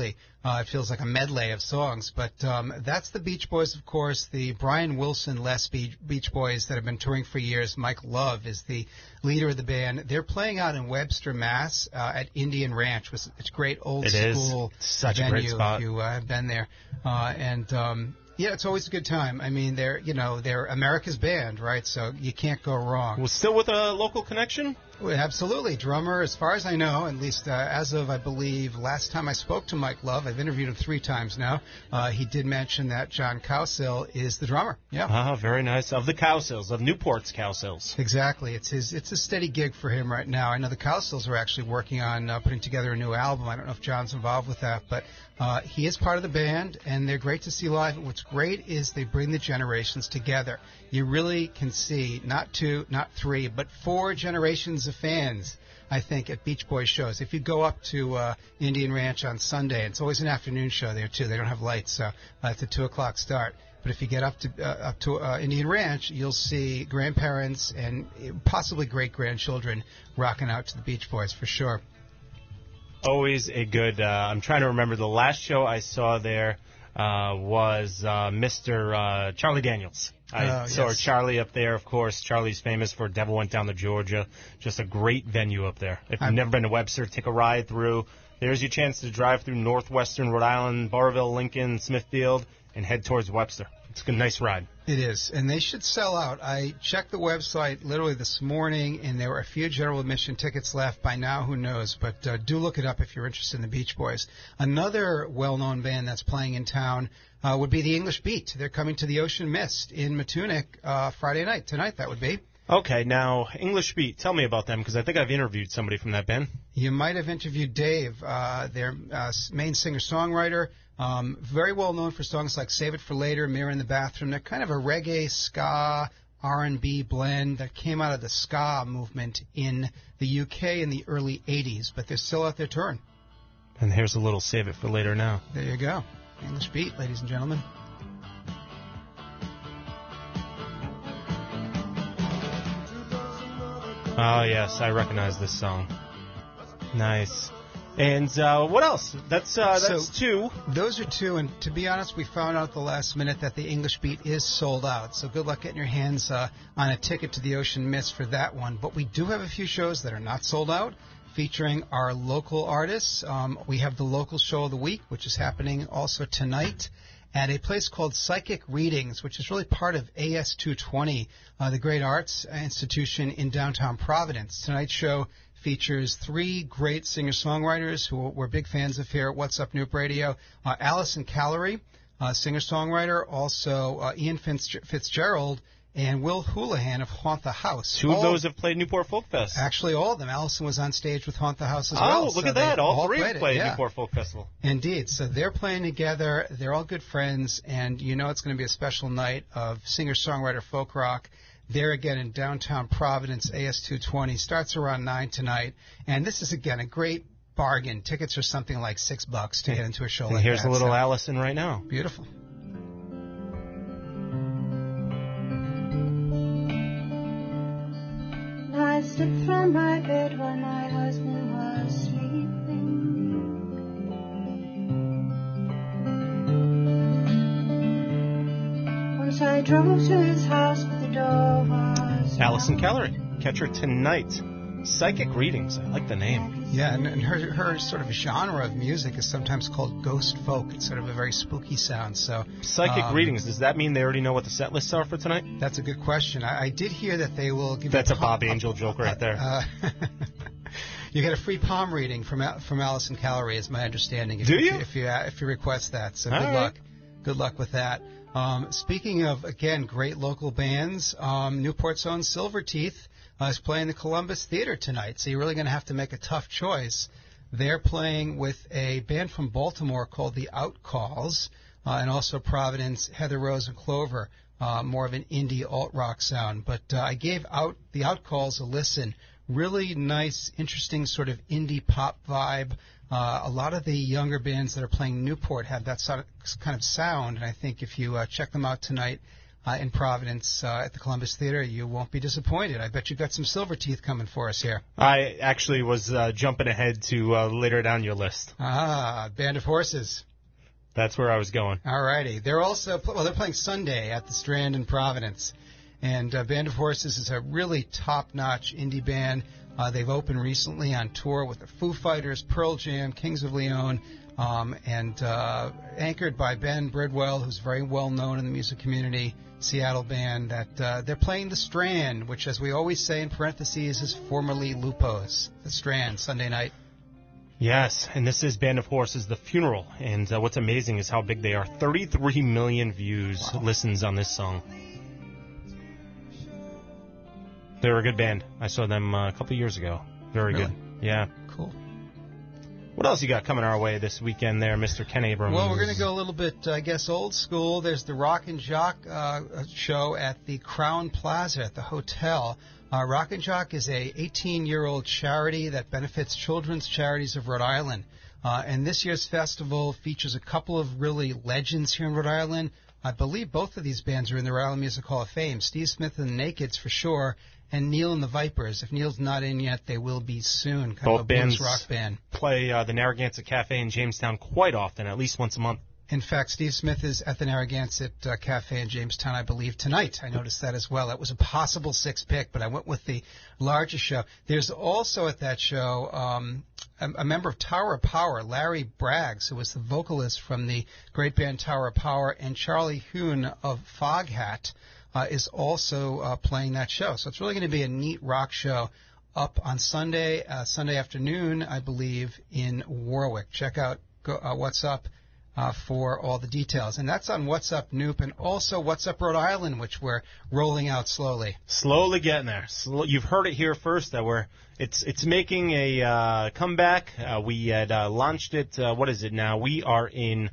Uh, it feels like a medley of songs, but um, that's the Beach Boys, of course. The Brian Wilson-less Beach, Beach Boys that have been touring for years. Mike Love is the leader of the band. They're playing out in Webster, Mass. Uh, at Indian Ranch, which is a great old it school is. Such venue. a great spot. If you uh, have been there, uh, and um, yeah, it's always a good time. I mean, they're you know they're America's band, right? So you can't go wrong. Well, still with a local connection. Well, absolutely. Drummer, as far as I know, at least uh, as of, I believe, last time I spoke to Mike Love, I've interviewed him three times now, uh, he did mention that John Cowsill is the drummer. Yeah. Ah, very nice. Of the Cowsills, of Newport's Cowsills. Exactly. It's his. It's a steady gig for him right now. I know the Cowsills are actually working on uh, putting together a new album. I don't know if John's involved with that, but uh, he is part of the band, and they're great to see live. What's great is they bring the generations together. You really can see not two, not three, but four generations of fans, I think, at Beach Boys shows. If you go up to uh, Indian Ranch on Sunday, it's always an afternoon show there, too. They don't have lights, so uh, it's a two o'clock start. But if you get up to uh, up to uh, Indian Ranch, you'll see grandparents and possibly great-grandchildren rocking out to the Beach Boys, for sure. Always a good, uh, I'm trying to remember, the last show I saw there uh, was uh, Mister Uh, Charlie Daniels. I uh, saw yes. Charlie up there, of course. Charlie's famous for Devil Went Down to Georgia. Just a great venue up there. If you've I'm, never been to Webster, take a ride through. There's your chance to drive through northwestern Rhode Island, Barville, Lincoln, Smithfield, and head towards Webster. It's a nice ride. It is, and they should sell out. I checked the website literally this morning, and there were a few general admission tickets left. By now, who knows? But uh, do look it up if you're interested in the Beach Boys. Another well-known band that's playing in town uh, would be the English Beat. They're coming to the Ocean Mist in Matunic uh, Friday night. Tonight, that would be. Okay, now, English Beat, tell me about them, because I think I've interviewed somebody from that band. You might have interviewed Dave, uh, their uh, main singer-songwriter. Um, very well known for songs like Save It for Later, Mirror in the Bathroom. They're kind of a reggae, ska, R and B blend that came out of the ska movement in the U K in the early eighties, but they're still out there touring. And here's a little Save It for Later now. There you go. English Beat, ladies and gentlemen. Oh, yes, I recognize this song. Nice. And uh, what else? That's uh, that's so, two. Those are two, and to be honest, we found out at the last minute that the English Beat is sold out. So good luck getting your hands uh, on a ticket to the Ocean Mist for that one. But we do have a few shows that are not sold out, featuring our local artists. Um, we have the local show of the week, which is happening also tonight at a place called Psychic Readings, which is really part of A S two twenty, uh, the great arts institution in downtown Providence. Tonight's show features three great singer-songwriters who we're big fans of here at What's Up Noop Radio. Uh, Allison Callery, uh, singer-songwriter, also uh, Ian Fitz- Fitzgerald, and Will Houlihan of Haunt the House. Two all of those have played Newport Folk Fest. Actually, all of them. Allison was on stage with Haunt the House as oh, well. Oh, look so at that. All, all three played have played it, yeah. Newport Folk Festival. Indeed. So they're playing together. They're all good friends, and you know it's going to be a special night of singer-songwriter folk rock. There again in downtown Providence, A S two twenty, starts around nine tonight. And this is, again, a great bargain. Tickets are something like six bucks to get into a show and like here's that. Here's a little so. Allison right now. Beautiful. I slipped from my bed while my husband was sleeping. Once I drove to his house, but the door was Allison Callery. Catch her tonight. Psychic Readings. I like the name. Yeah, and, and her her sort of genre of music is sometimes called ghost folk. It's sort of a very spooky sound. So Psychic um, Readings. Does that mean they already know what the set lists are for tonight? That's a good question. I, I did hear that they will give. That's you a Bob Angel joke right there. Uh, you get a free palm reading from from Allison Callery, is my understanding. If Do you? you? If you uh, if you request that, so All good right. luck. Good luck with that. Um, speaking of again great local bands, um, Newport's own Silverteeth Uh, is playing the Columbus Theater tonight, so you're really going to have to make a tough choice. They're playing with a band from Baltimore called the Outcalls, uh, and also Providence, Heather Rose and Clover, uh, more of an indie alt-rock sound. But uh, I gave out the Outcalls a listen. Really nice, interesting sort of indie pop vibe. Uh, a lot of the younger bands that are playing Newport have that sort of, kind of sound, and I think if you uh, check them out tonight, Uh, in Providence uh, at the Columbus Theater, you won't be disappointed. I bet you've got some Silverteeth coming for us here. I actually was uh, jumping ahead to uh, later down your list. Ah, Band of Horses. That's where I was going. All righty. They're also, well, they're playing Sunday at the Strand in Providence. And uh, Band of Horses is a really top-notch indie band. Uh, they've opened recently on tour with the Foo Fighters, Pearl Jam, Kings of Leon, um, and uh, anchored by Ben Bridwell, who's very well known in the music community, Seattle band. That uh, they're playing the Strand, which, as we always say in parentheses, is formerly Lupo's. The Strand, Sunday night. Yes, and this is Band of Horses, The Funeral. And uh, what's amazing is how big they are. thirty-three million views, wow. listens on this song. They were a good band. I saw them uh, a couple of years ago. Very really? good. Yeah. Cool. What else you got coming our way this weekend there, Mister Ken Abrams? Well, we're going to go a little bit, I guess, old school. There's the Rock and Jock uh, show at the Crown Plaza at the hotel. Uh, Rock and Jock is a eighteen-year-old charity that benefits children's charities of Rhode Island. Uh, and this year's festival features a couple of really legends here in Rhode Island. I believe both of these bands are in the Rhode Island Music Hall of Fame. Steve Smith and the Nakeds for sure, and Neil and the Vipers. If Neil's not in yet, they will be soon. Kind both of a blues bands rock band. Play uh, the Narragansett Cafe in Jamestown quite often, at least once a month. In fact, Steve Smith is at the Narragansett uh, Cafe in Jamestown, I believe, tonight. I noticed that as well. That was a possible six pick, but I went with the larger show. There's also at that show um, a, a member of Tower of Power, Larry Braggs, who was the vocalist from the great band Tower of Power, and Charlie Hoon of Foghat uh, is also uh, playing that show. So it's really going to be a neat rock show up on Sunday, uh, Sunday afternoon, I believe, in Warwick. Check out go, uh, What's Up. Uh, for all the details. And that's on What's Up Noop and also What's Up Rhode Island, which we're rolling out slowly. Slowly getting there. Slow, you've heard it here first that we're it's it's making a uh, comeback. Uh, we had uh, launched it, uh, what is it now? We are in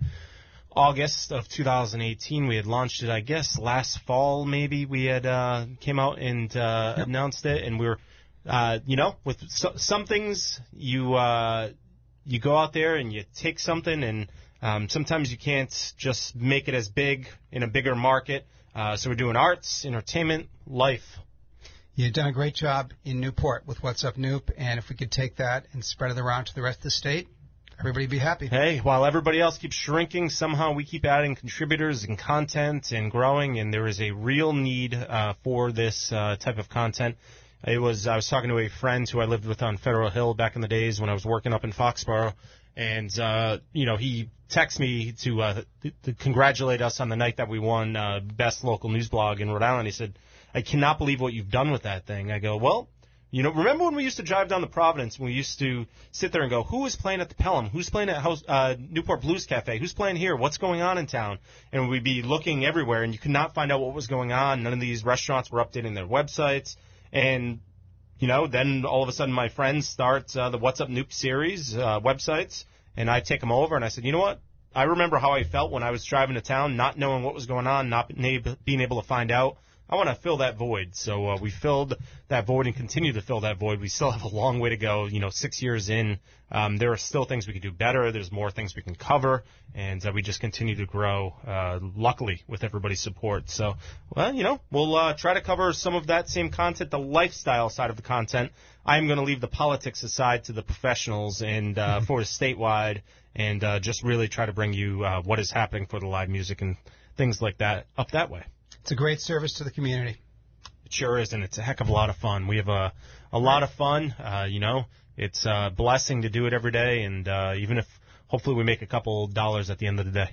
August of two thousand eighteen. We had launched it, I guess, last fall maybe. We had uh, came out and uh, yep. announced it, and we we're, uh, you know, with so, some things, you uh, you go out there and you take something and Um, sometimes you can't just make it as big in a bigger market. Uh, so we're doing arts, entertainment, life. You've done a great job in Newport with What's Up Noop, and if we could take that and spread it around to the rest of the state, everybody would be happy. Hey, while everybody else keeps shrinking, somehow we keep adding contributors and content and growing, and there is a real need uh, for this uh, type of content. It was I was talking to a friend who I lived with on Federal Hill back in the days when I was working up in Foxborough, and, uh, you know, he texted me to, uh, to congratulate us on the night that we won uh, Best Local News Blog in Rhode Island. He said, I cannot believe what you've done with that thing. I go, well, you know, remember when we used to drive down the Providence and we used to sit there and go, who is playing at the Pelham? Who's playing at House, uh, Newport Blues Cafe? Who's playing here? What's going on in town? And we'd be looking everywhere, and you could not find out what was going on. None of these restaurants were updating their websites. And, you know, then all of a sudden my friends start uh, the What's Up Noop series uh, websites, and I take them over, and I said, you know what? I remember how I felt when I was driving to town, not knowing what was going on, not being able to find out. I want to fill that void. So uh, we filled that void and continue to fill that void. We still have a long way to go. You know, six years in, um, there are still things we can do better. There's more things we can cover, and uh, we just continue to grow, uh, luckily, with everybody's support. So, well, you know, we'll uh, try to cover some of that same content, the lifestyle side of the content. I'm going to leave the politics aside to the professionals and uh, for the statewide, and uh, just really try to bring you uh, what is happening for the live music and things like that up that way. It's a great service to the community. It sure is, and it's a heck of a lot of fun. We have a, a lot of fun. Uh, you know, it's a blessing to do it every day, and uh, even if hopefully we make a couple dollars at the end of the day.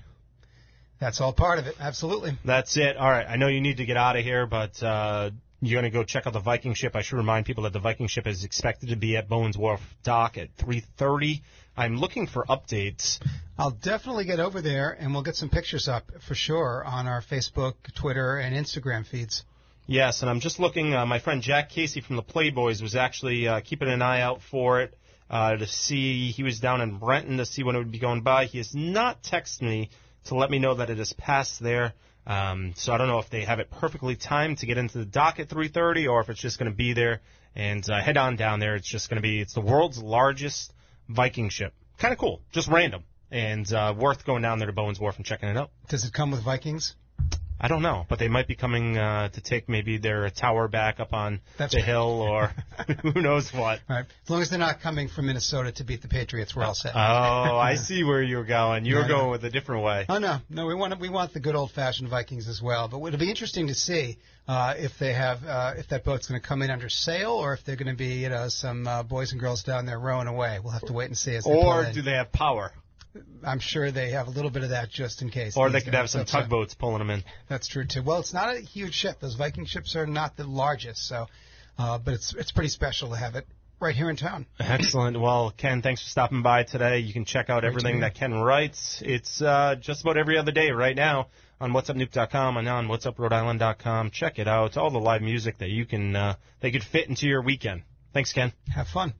That's all part of it, absolutely. That's it. All right, I know you need to get out of here, but uh, you're going to go check out the Viking ship. I should remind people that the Viking ship is expected to be at Bowens Wharf Dock at three thirty. I'm looking for updates. I'll definitely get over there, and we'll get some pictures up for sure on our Facebook, Twitter, and Instagram feeds. Yes, and I'm just looking. Uh, my friend Jack Casey from the Playboys was actually uh, keeping an eye out for it uh, to see. He was down in Brenton to see when it would be going by. He has not texted me to let me know that it has passed there. Um, so I don't know if they have it perfectly timed to get into the dock at three thirty or if it's just going to be there. And uh, head on down there. It's just going to be, it's the world's largest Viking ship. Kind of cool. Just random. And uh, worth going down there to Bowens Wharf and checking it out. Does it come with Vikings? I don't know, but they might be coming uh, to take maybe their tower back up on That's the right. hill, or who knows what. Right. As long as they're not coming from Minnesota to beat the Patriots, we're all set. Oh, I see where you're going. You're No, going no. with a different way. Oh no, no, we want we want the good old-fashioned Vikings as well. But it'll be interesting to see uh, if they have uh, if that boat's going to come in under sail, or if they're going to be you know some uh, boys and girls down there rowing away. We'll have to wait and see as they Or play. do they have power? I'm sure they have a little bit of that just in case. Or they these could days. have some That's, uh, tugboats pulling them in. That's true too. Well, it's not a huge ship. Those Viking ships are not the largest, so uh, but it's it's pretty special to have it right here in town. Excellent. Well, Ken, thanks for stopping by today. You can check out Great to everything hear. that Ken writes. It's uh, just about every other day right now on what's up nuke dot com and on what's up rhode island dot com. Check it out. All the live music that you can uh, they could fit into your weekend. Thanks, Ken. Have fun.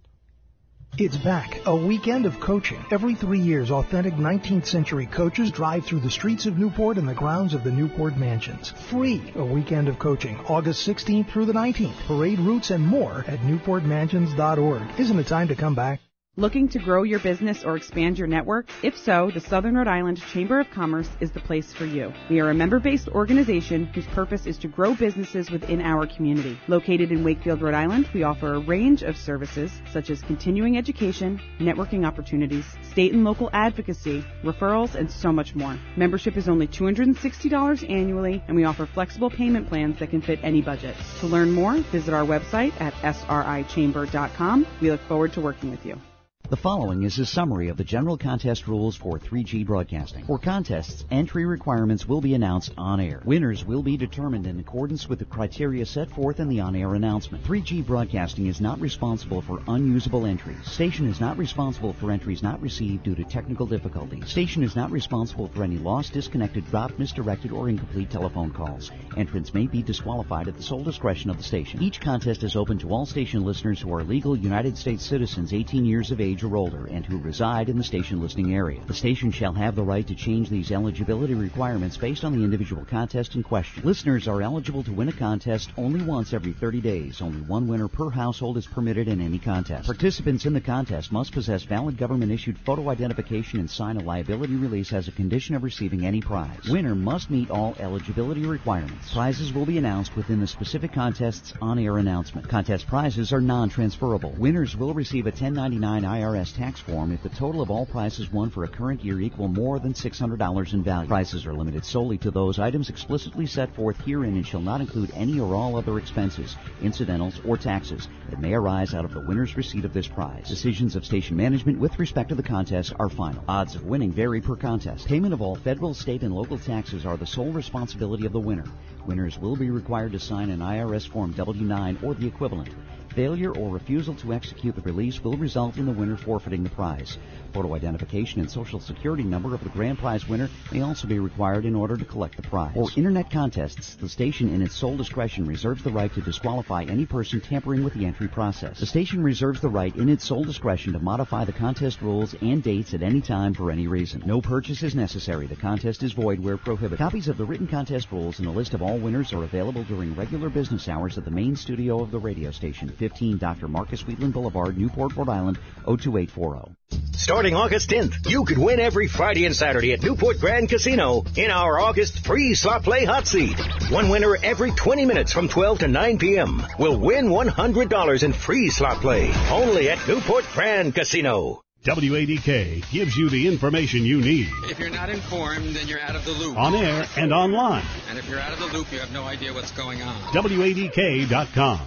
It's back, a weekend of coaching. Every three years, authentic nineteenth century coaches drive through the streets of Newport and the grounds of the Newport Mansions. Free, a weekend of coaching, August sixteenth through the nineteenth. Parade routes and more at newport mansions dot org. Isn't it time to come back? Looking to grow your business or expand your network? If so, the Southern Rhode Island Chamber of Commerce is the place for you. We are a member-based organization whose purpose is to grow businesses within our community. Located in Wakefield, Rhode Island, we offer a range of services such as continuing education, networking opportunities, state and local advocacy, referrals, and so much more. Membership is only two hundred sixty dollars annually, and we offer flexible payment plans that can fit any budget. To learn more, visit our website at s r i chamber dot com. We look forward to working with you. The following is a summary of the general contest rules for three G broadcasting. For contests, entry requirements will be announced on air. Winners will be determined in accordance with the criteria set forth in the on-air announcement. three G broadcasting is not responsible for unusable entries. Station is not responsible for entries not received due to technical difficulties. Station is not responsible for any lost, disconnected, dropped, misdirected, or incomplete telephone calls. Entrants may be disqualified at the sole discretion of the station. Each contest is open to all station listeners who are legal United States citizens eighteen years of age or older and who reside in the station listening area. The station shall have the right to change these eligibility requirements based on the individual contest in question. Listeners are eligible to win a contest only once every thirty days. Only one winner per household is permitted in any contest. Participants in the contest must possess valid government-issued photo identification and sign a liability release as a condition of receiving any prize. Winner must meet all eligibility requirements. Prizes will be announced within the specific contest's on-air announcement. Contest prizes are non-transferable. Winners will receive a ten ninety-nine I R S tax form if the total of all prizes won for a current year equal more than six hundred dollars in value. Prizes are limited solely to those items explicitly set forth herein and shall not include any or all other expenses, incidentals, or taxes that may arise out of the winner's receipt of this prize. Decisions of station management with respect to the contest are final. Odds of winning vary per contest. Payment of all federal, state, and local taxes are the sole responsibility of the winner. Winners will be required to sign an I R S Form W nine or the equivalent. Failure or refusal to execute the release will result in the winner forfeiting the prize. Photo identification and social security number of the grand prize winner may also be required in order to collect the prize. For internet contests, the station in its sole discretion reserves the right to disqualify any person tampering with the entry process. The station reserves the right in its sole discretion to modify the contest rules and dates at any time for any reason. No purchase is necessary. The contest is void where prohibited. Copies of the written contest rules and a list of all winners are available during regular business hours at the main studio of the radio station, fifteen Doctor Marcus Wheatland Boulevard, Newport, Rhode Island, oh two eight four oh. Starting August tenth, you could win every Friday and Saturday at Newport Grand Casino in our August free slot play hot seat. One winner every twenty minutes from twelve to nine p.m. will win one hundred dollars in free slot play only at Newport Grand Casino. W A D K gives you the information you need. If you're not informed, then you're out of the loop. On air and online. And if you're out of the loop, you have no idea what's going on. W A D K dot com.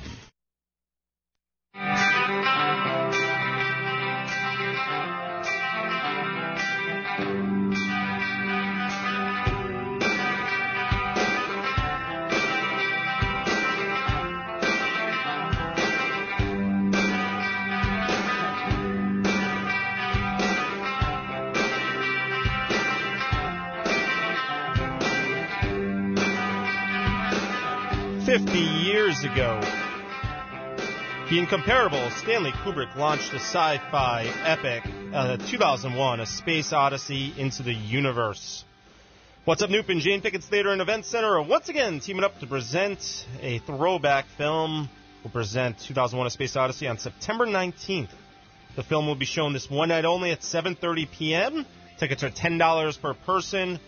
fifty years ago, the incomparable Stanley Kubrick launched a sci-fi epic, uh, two thousand one, A Space Odyssey into the Universe. What's Up, Noop and Jane Pickett's Theater and Event Center are once again teaming up to present a throwback film. We'll present two thousand one, A Space Odyssey on September nineteenth. The film will be shown this one night only at seven thirty p.m. Tickets are ten dollars per person.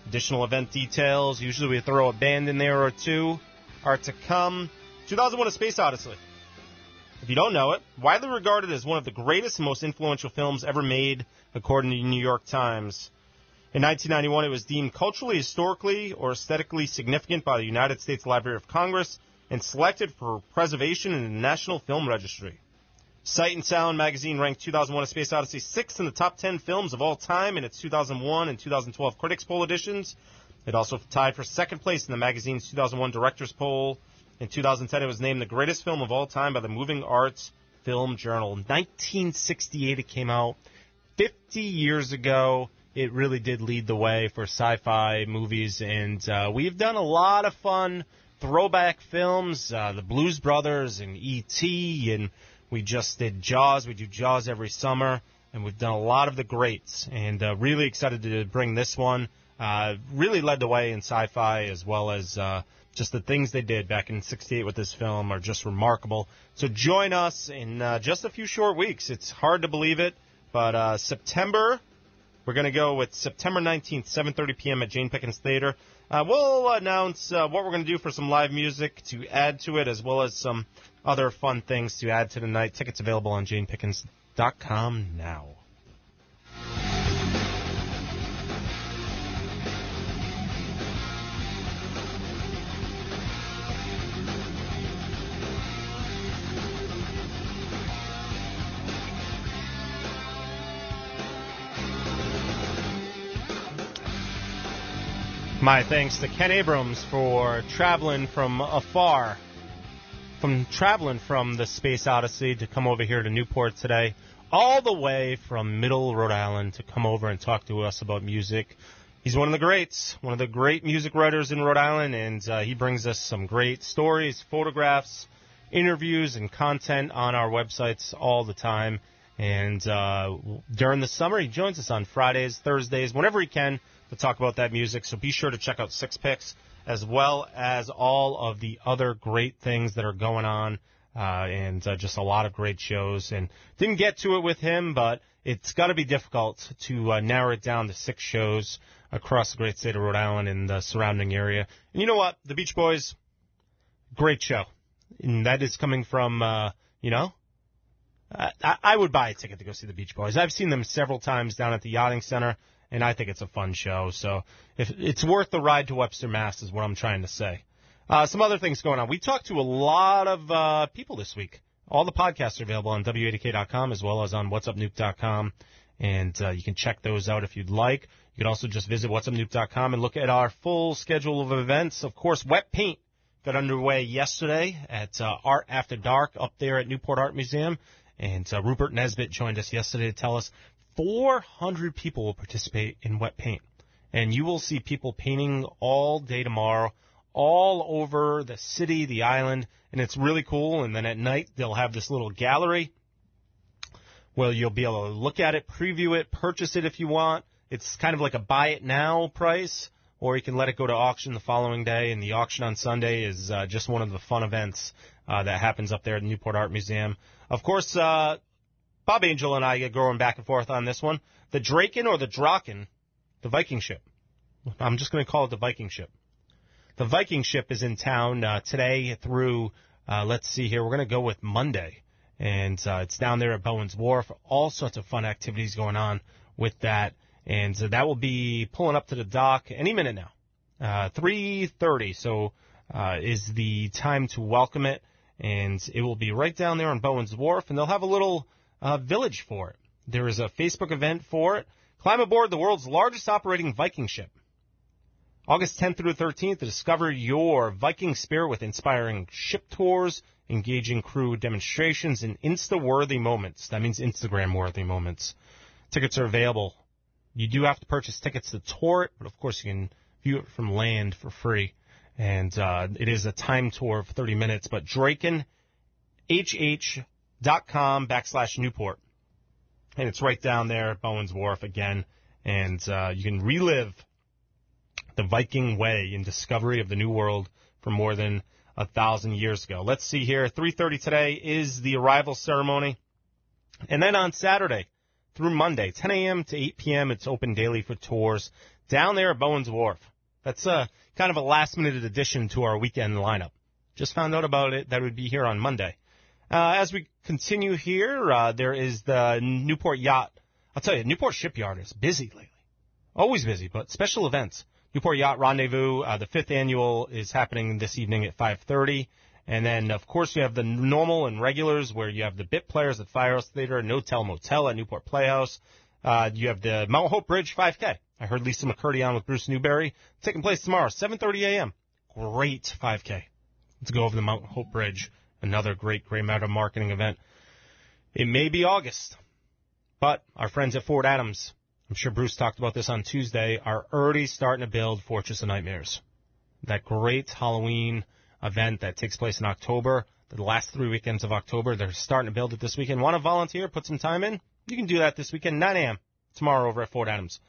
Additional event details. Usually we throw a band in there or two are to come. two thousand one: A Space Odyssey. If you don't know it, widely regarded as one of the greatest and most influential films ever made, according to the New York Times. In nineteen ninety-one, it was deemed culturally, historically, or aesthetically significant by the United States Library of Congress and selected for preservation in the National Film Registry. Sight and Sound magazine ranked two thousand one: A Space Odyssey sixth in the top ten films of all time in its two thousand one and two thousand twelve Critics Poll editions. It also tied for second place in the magazine's two thousand one Directors Poll. In two thousand ten, it was named the greatest film of all time by the Moving Arts Film Journal. nineteen sixty-eight, it came out. fifty years ago, it really did lead the way for sci-fi movies, and uh, we've done a lot of fun throwback films, uh, the Blues Brothers and E T, and we just did Jaws. We do Jaws every summer, and we've done a lot of the greats, and uh, really excited to bring this one. Uh, really led the way in sci-fi, as well as uh, just the things they did back in sixty-eight with this film are just remarkable. So join us in uh, just a few short weeks. It's hard to believe it, but uh, September, we're going to go with September nineteenth, seven thirty p.m. at Jane Pickens Theater. Uh, we'll announce uh, what we're going to do for some live music to add to it, as well as some other fun things to add to the night. Tickets available on jane pickens dot com now. My thanks to Ken Abrams for traveling from afar, from traveling from the Space Odyssey to come over here to Newport today, all the way from Middle Rhode Island to come over and talk to us about music. He's one of the greats, one of the great music writers in Rhode Island, and uh, he brings us some great stories, photographs, interviews, and content on our websites all the time. And uh, during the summer, he joins us on Fridays, Thursdays, whenever he can, to talk about that music. So be sure to check out Six Picks, as well as all of the other great things that are going on, uh, and uh, just a lot of great shows. And didn't get to it with him, but it's got to be difficult to uh, narrow it down to six shows across the great state of Rhode Island and the surrounding area. And you know what? The Beach Boys, great show. And that is coming from, uh, you know, I, I would buy a ticket to go see the Beach Boys. I've seen them several times down at the Yachting Center, and I think it's a fun show. So if it's worth the ride to Webster, Mass. is what I'm trying to say. Uh, some other things going on. We talked to a lot of uh, people this week. All the podcasts are available on W A D K dot com as well as on whats up nuke dot com, and uh, you can check those out if you'd like. You can also just visit whats up nuke dot com and look at our full schedule of events. Of course, Wet Paint got underway yesterday at uh, Art After Dark up there at Newport Art Museum, and uh, Rupert Nesbitt joined us yesterday to tell us four hundred people will participate in Wet Paint, and you will see people painting all day tomorrow, all over the city, the island, and it's really cool. And then at night, they'll have this little gallery where you'll be able to look at it, preview it, purchase it if you want. It's kind of like a buy it now price, or you can let it go to auction the following day, and the auction on Sunday is uh, just one of the fun events uh, that happens up there at the Newport Art Museum. Of course, uh, Bob Angel and I get going back and forth on this one. The Draken or the Draken, the Viking ship. I'm just going to call it the Viking ship. The Viking ship is in town uh, today through, uh, let's see here, we're going to go with Monday. And uh, it's down there at Bowen's Wharf. All sorts of fun activities going on with that. And uh, that will be pulling up to the dock any minute now. Uh, three thirty, so uh, is the time to welcome it. And it will be right down there on Bowen's Wharf. And they'll have a little uh, village for it. There is a Facebook event for it. Climb aboard the world's largest operating Viking ship. August tenth through thirteenth to discover your Viking spirit with inspiring ship tours, engaging crew demonstrations, and Insta-worthy moments. That means Instagram-worthy moments. Tickets are available. You do have to purchase tickets to tour it, but of course you can view it from land for free. And uh, it is a time tour of thirty minutes. But Draken, H H dot com backslash Newport. And it's right down there at Bowen's Wharf again. And uh, you can relive the Viking way in discovery of the New World for more than a thousand years ago. Let's see here. three thirty today is the arrival ceremony. And then on Saturday, through Monday, ten a.m. to eight p.m. It's open daily for tours down there at Bowen's Wharf. That's uh, kind of a last-minute addition to our weekend lineup. Just found out about it that it would be here on Monday. Uh, as we continue here, uh, there is the Newport Yacht. I'll tell you, Newport Shipyard is busy lately. Always busy, but special events. Newport Yacht Rendezvous, uh, the fifth annual is happening this evening at five thirty. And then, of course, you have the normal and regulars where you have the bit players at Firehouse Theater, No Tell Motel at Newport Playhouse. Uh, you have the Mount Hope Bridge five K. I heard Lisa McCurdy on with Bruce Newberry. Taking place tomorrow, seven thirty a.m. Great five K. Let's go over the Mount Hope Bridge. Another great, great matter marketing event. It may be August, but our friends at Fort Adams, I'm sure Bruce talked about this on Tuesday, are already starting to build Fortress of Nightmares. That great Halloween event that takes place in October, the last three weekends of October. They're starting to build it this weekend. Want to volunteer, put some time in? You can do that this weekend, nine a.m. tomorrow over at Fort Adams.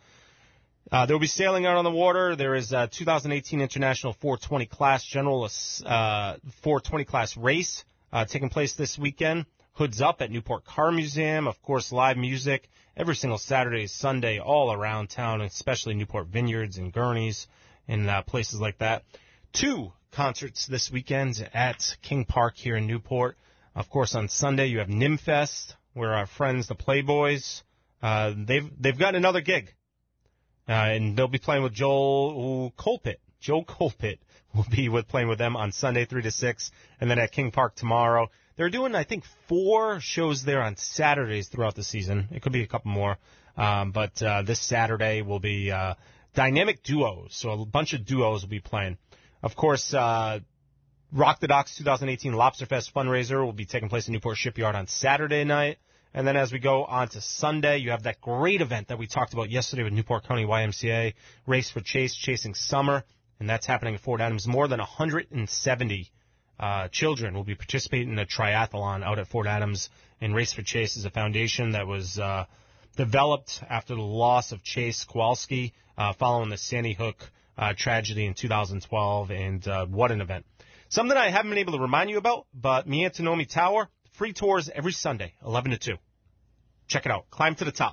Uh, they'll be sailing out on the water. There is a two thousand eighteen International four twenty class general uh, four twenty class race uh, taking place this weekend. Hoods Up at Newport Car Museum. Of course, live music every single Saturday, Sunday, all around town, especially Newport Vineyards and Gurney's and uh, places like that. Two concerts this weekend at King Park here in Newport. Of course, on Sunday you have Nimfest, where our friends, the Playboys, uh, they've they've got another gig, uh, and they'll be playing with Joel Colpit. Joe Colpit will be with playing with them on Sunday, three to six, and then at King Park tomorrow. They're doing, I think, four shows there on Saturdays throughout the season. It could be a couple more, um, but uh, this Saturday will be uh, dynamic duos, so a bunch of duos will be playing. Of course, uh, Rock the Docks twenty eighteen Lobsterfest fundraiser will be taking place in Newport Shipyard on Saturday night. And then as we go on to Sunday, you have that great event that we talked about yesterday with Newport County Y M C A, Race for Chase, Chasing Summer. And that's happening at Fort Adams. More than one hundred seventy uh, children will be participating in a triathlon out at Fort Adams. And Race for Chase is a foundation that was uh, developed after the loss of Chase Kowalski uh, following the Sandy Hook Uh, tragedy in two thousand twelve, and uh, what an event. Something I haven't been able to remind you about, but Miantonomi Tower, free tours every Sunday, eleven to two. Check it out. Climb to the top.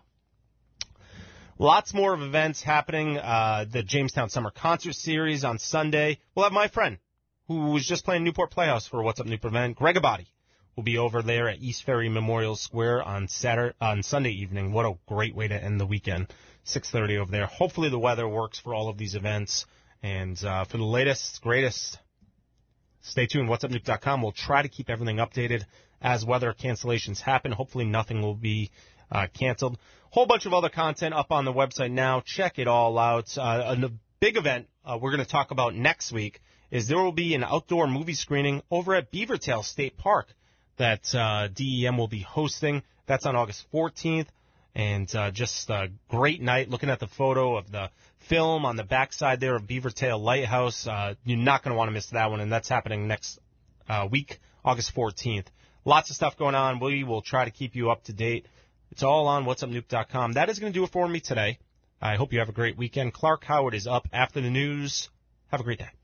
Lots more of events happening. Uh, the Jamestown Summer Concert Series on Sunday. We'll have my friend, who was just playing Newport Playhouse for What's Up Newport event, Greg Abadi, will be over there at East Ferry Memorial Square on Saturday, on Sunday evening. What a great way to end the weekend. six thirty over there. Hopefully the weather works for all of these events. And uh, for the latest, greatest, stay tuned, whats up nuke dot com. We'll try to keep everything updated as weather cancellations happen. Hopefully nothing will be uh, canceled. Whole bunch of other content up on the website now. Check it all out. Uh, a big event uh, we're going to talk about next week is there will be an outdoor movie screening over at Beavertail State Park that uh, D E M will be hosting. That's on August fourteenth. And uh, just a great night. Looking at the photo of the film on the backside there of Beavertail Lighthouse, uh, you're not going to want to miss that one. And that's happening next uh, week, August fourteenth. Lots of stuff going on. We will try to keep you up to date. It's all on whats up nuke dot com. That is going to do it for me today. I hope you have a great weekend. Clark Howard is up after the news. Have a great day.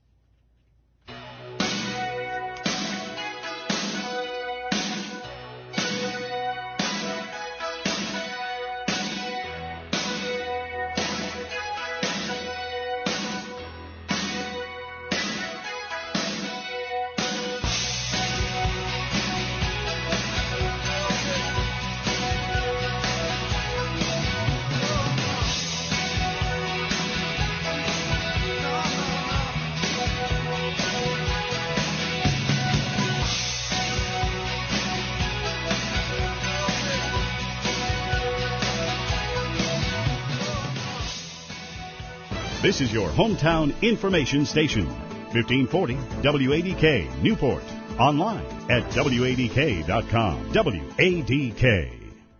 This is your hometown information station, fifteen forty W A D K Newport. Online at W A D K dot com. W A D K.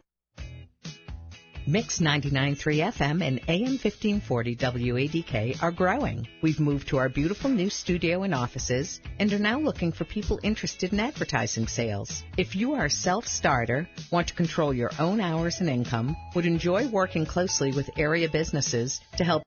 Mix ninety-nine point three F M and A M fifteen forty W A D K are growing. We've moved to our beautiful new studio and offices and are now looking for people interested in advertising sales. If you are a self-starter, want to control your own hours and income, would enjoy working closely with area businesses to help